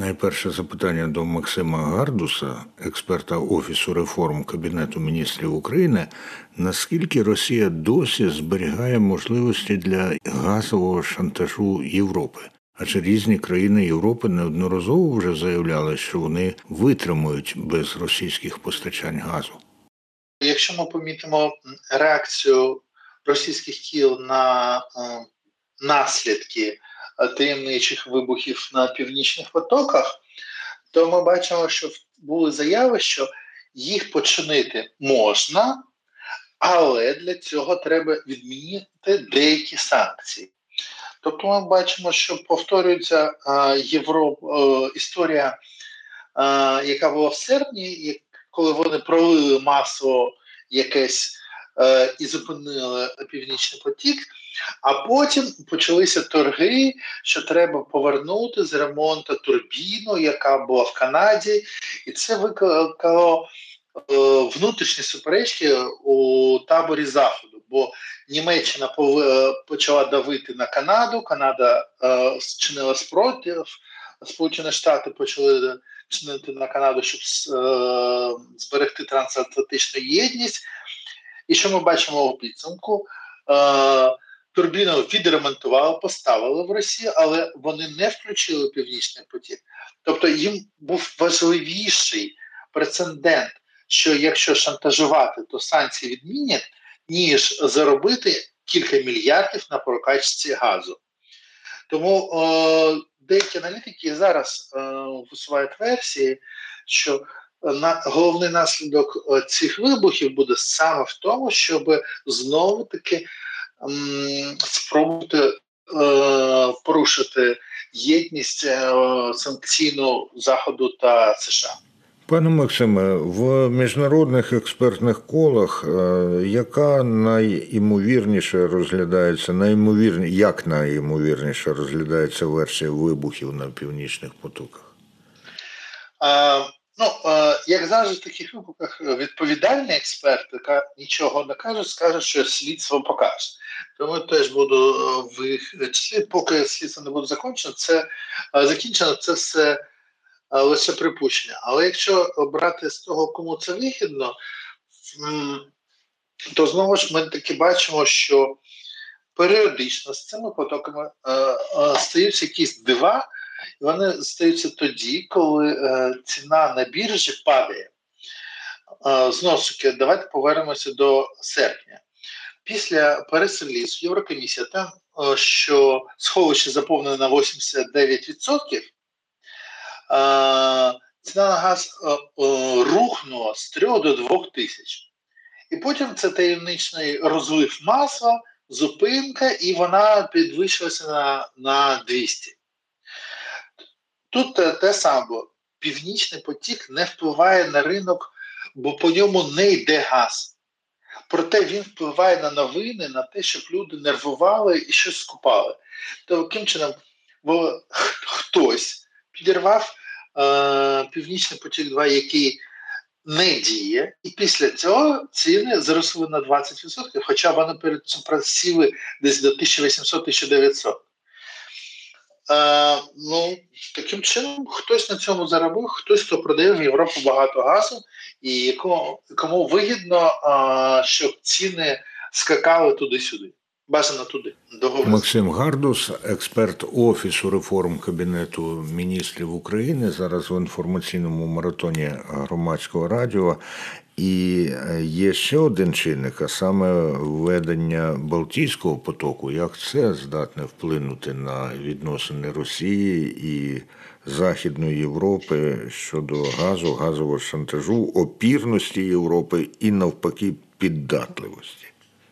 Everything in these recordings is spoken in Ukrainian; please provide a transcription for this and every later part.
Найперше запитання до Максима Гардуса, експерта Офісу реформ Кабінету міністрів України. Наскільки Росія досі зберігає можливості для газового шантажу Європи? Адже різні країни Європи неодноразово вже заявляли, що вони витримують без російських постачань газу. Якщо ми помітимо реакцію російських кіл на наслідки таємничих вибухів на північних потоках, то ми бачимо, що були заяви, що їх починити можна, але для цього треба відмінити деякі санкції. Тобто ми бачимо, що повторюється історія, яка була в серпні, коли вони пролили масово якесь і зупинили Північний потік, а потім почалися торги, що треба повернути з ремонту турбіну, яка була в Канаді, і це викликало внутрішні суперечки у таборі Заходу, бо Німеччина почала давити на Канаду, Канада чинила спротив, Сполучені Штати почали чинити на Канаду, щоб зберегти трансатлантичну єдність. І що ми бачимо у підсумку? Турбіну відремонтували, поставили в Росію, але вони не включили Північний потік. Тобто їм був важливіший прецедент, що якщо шантажувати, то санкції відмінять, ніж заробити кілька мільярдів на прокачці газу. Тому деякі аналітики зараз висувають версії, що головний наслідок цих вибухів буде саме в тому, щоб знову-таки спробувати порушити єдність санкційну Заходу та США. Пане Максиме, в міжнародних експертних колах яка найімовірніше розглядається, як найімовірніше розглядається версія вибухів на північних потоках? Як завжди в таких випадках відповідальний експерт, яка нічого не каже, скаже, що слідство покаже. Тому теж буду в їх числі, поки слідство не буде закінчено, це все лише припущення. Але якщо брати з того, кому це вигідно, то знову ж ми таки бачимо, що періодично з цими потоками стаються якісь дива, і вони стаються тоді, коли ціна на біржі падає. Знову ж таки, давайте повернемося до серпня. Після прес-релізу Єврокомісія там, що сховище заповнено на 89%, ціна на газ рухнула з 3 до 2 тисяч. І потім це таємничний розлив масла, зупинка, і вона підвищилася на 200. Тут те саме, Північний потік не впливає на ринок, бо по ньому не йде газ. Проте він впливає на новини, на те, щоб люди нервували і щось скупали. Таким чином, хтось підірвав Північний потік-2, який не діє, і після цього ціни зросли на 20%, хоча вони перед цим просіли десь до 1800-1900. Таким чином, хтось на цьому заробив, хтось, хто продає в Європу багато газу, і кому вигідно, щоб ціни скакали туди-сюди. Бажано туди. Максим Гардус, експерт Офісу реформ Кабінету міністрів України, зараз в інформаційному маратоні Громадського радіо. І є ще один чинник, а саме введення Балтійського потоку. Як це здатне вплинути на відносини Росії і Західної Європи щодо газу, газового шантажу, опірності Європи і, навпаки, піддатливості?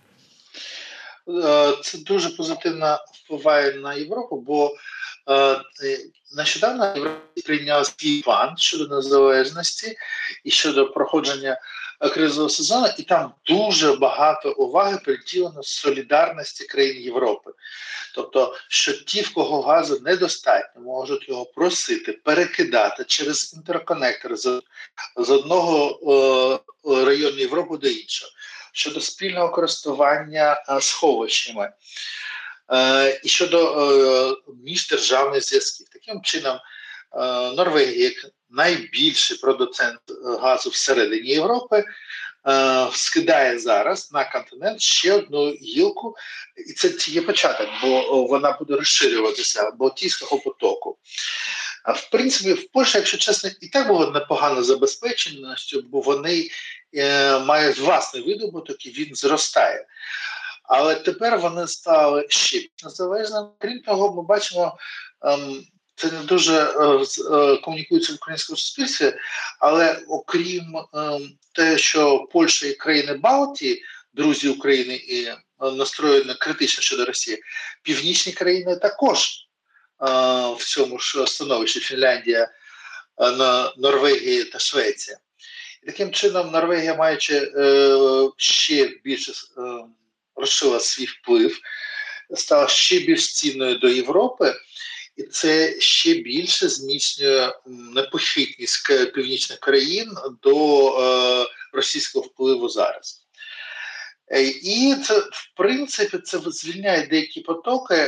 Це дуже позитивно впливає на Європу, бо нещодавно Європа прийняла свій план щодо незалежності і щодо проходження кризового сезону, і там дуже багато уваги приділено солідарності країн Європи. Тобто, що ті, в кого газу недостатньо, можуть його просити, перекидати через інтерконектор з одного району Європи до іншого. Щодо спільного користування сховищами і щодо міждержавних зв'язків. Таким чином, Норвегія, як найбільший продуцент газу всередині Європи, скидає зараз на континент ще одну гілку, і це тільки початок, бо вона буде розширюватися Балтійського потоку. А в принципі, в Польщі, якщо чесно, і так було непогано забезпеченістю, бо вони мають власний видобуток і він зростає. Але тепер вони стали ще більш незалежними. Крім того, ми бачимо, це не дуже комунікується в українському суспільстві, але окрім те, що Польща і країни Балтії, друзі України і настроєні критично щодо Росії, північні країни також в цьому ж становищі: Фінляндія, Норвегія та Швеція. І таким чином Норвегія, маючи ще більше розширила свій вплив, стала ще більш цінною до Європи, і це ще більше зміцнює непохитність північних країн до російського впливу зараз. І це, в принципі, це звільняє деякі потоки,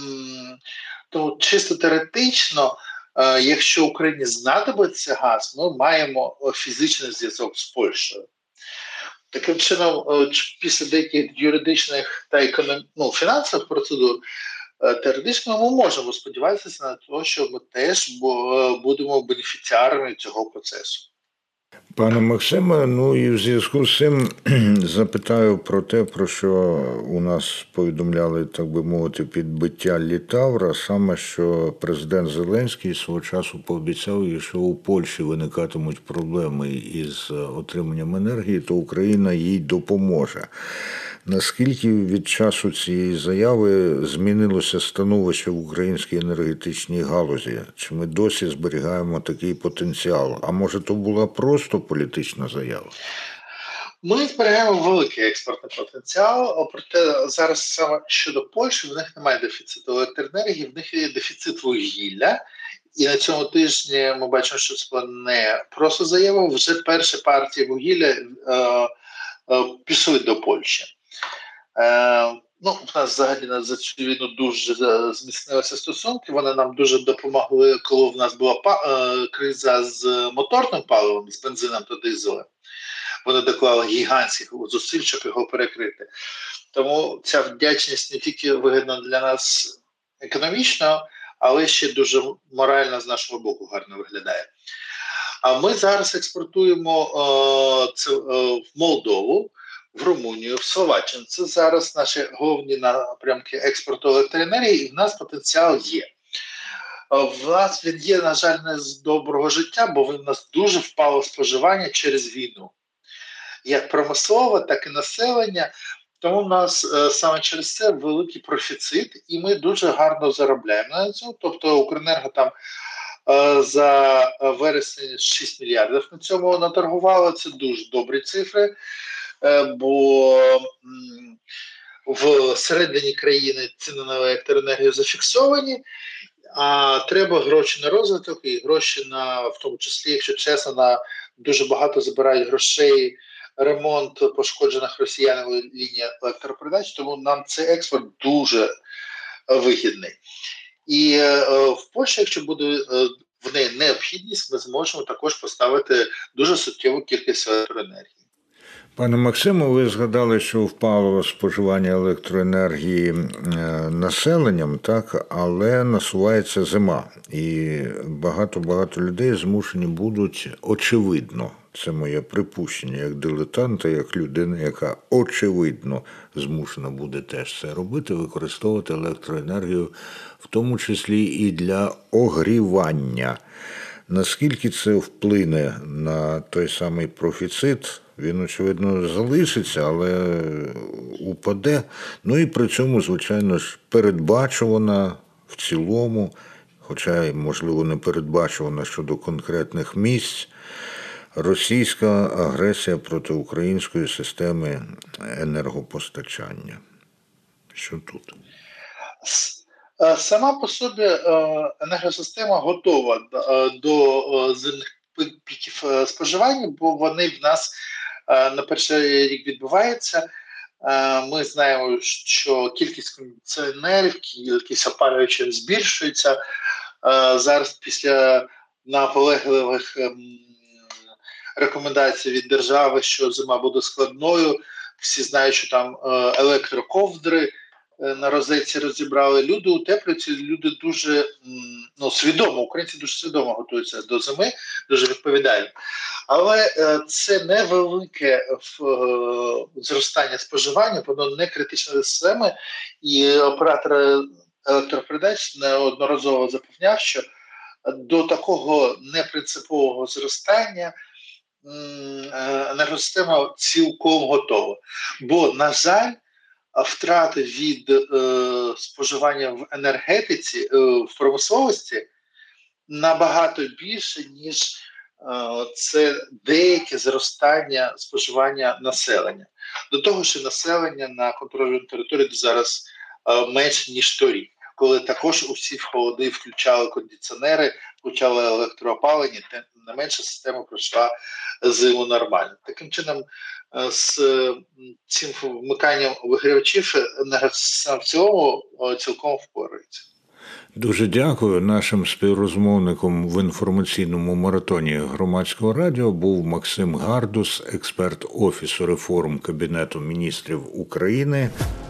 тому чисто теоретично, якщо Україні знадобиться газ, ми маємо фізичний зв'язок з Польщею. Таким чином, після деяких юридичних та фінансових процедур, теоретично ми можемо сподіватися на те, що ми теж будемо бенефіціарами цього процесу. Пане Максиме, і в зв'язку з цим запитаю про те, про що у нас повідомляли, так би мовити, підбиття Літавра, саме що президент Зеленський свого часу пообіцяв, що у Польщі виникатимуть проблеми із отриманням енергії, то Україна їй допоможе. Наскільки від часу цієї заяви змінилося становище в українській енергетичній галузі? Чи ми досі зберігаємо такий потенціал? А може, то була просто політична заява? Ми зберігаємо великий експортний потенціал, проте зараз саме щодо Польщі в них немає дефіциту електроенергії, в них є дефіцит вугілля. І на цьому тижні ми бачимо, що це не просто заява, вже перші партії вугілля пішли до Польщі. В нас взагалі за цю війну дуже зміцнилися стосунки, вони нам дуже допомогли, коли в нас була криза з моторним паливом, з бензином та дизелем. Вони доклали гігантських зусиль, щоб його перекрити. Тому ця вдячність не тільки вигідна для нас економічно, але ще дуже морально з нашого боку гарно виглядає. А ми зараз експортуємо в Молдову, в Румунію, в Словаччину. Це зараз наші головні напрямки експорту електроенергії, і в нас потенціал є. В нас він є, на жаль, не з доброго життя, бо в нас дуже впало споживання через війну. Як промислове, так і населення. Тому в нас саме через це великий профіцит, і ми дуже гарно заробляємо на цьому. Тобто Укренерго там за вересень 6 мільярдів на цьому наторгувало. Це дуже добрі цифри, бо в середині країни ціни на електроенергію зафіксовані, а треба гроші на розвиток і гроші на, в тому числі, якщо чесно, на дуже багато забирають грошей ремонт пошкоджених росіянами ліній електропередач, тому нам цей експорт дуже вигідний. І в Польщі, якщо буде в неї необхідність, ми зможемо також поставити дуже суттєву кількість електроенергії. Пане Максиму, ви згадали, що впало споживання електроенергії населенням, так, але насувається зима. І багато людей змушені будуть, очевидно, це моє припущення, як дилетанта, як людина, яка очевидно змушена буде теж це робити, використовувати електроенергію, в тому числі і для огрівання. Наскільки це вплине на той самий профіцит? Він, очевидно, залишиться, але упаде. І при цьому, звичайно ж, передбачувана в цілому, хоча, можливо, не передбачувана щодо конкретних місць, російська агресія проти української системи енергопостачання. Що тут? Сама по собі енергосистема готова до зимних піків споживання, бо вони в нас на перший рік відбуваються. Ми знаємо, що кількість кондиціонерів, кількість опалювачів збільшується. зараз після наполегливих рекомендацій від держави, що зима буде складною. Всі знають, що там електроковдри на розетці розібрали. Люди утеплюються, люди дуже свідомо, українці дуже свідомо готуються до зими, дуже відповідально. Але це невелике зростання споживання, воно не критична для системи, і оператор електропередач неодноразово запевняв, що до такого непринципового зростання енергосистема цілком готова. Бо, на жаль, втрати від споживання в енергетиці, в промисловості набагато більше, ніж це деяке зростання споживання населення. До того, що населення на контрольній території зараз менше, ніж торік, коли також усі в холоди включали кондиціонери, включали електроопалення, тим не менше система пройшла зиму нормально. Таким чином, з цим вмиканням вигрівачів енергосистема в цілому цілком впорається. Дуже дякую. Нашим співрозмовником в інформаційному маратоні Громадського радіо був Максим Гардус, експерт Офісу реформ Кабінету міністрів України.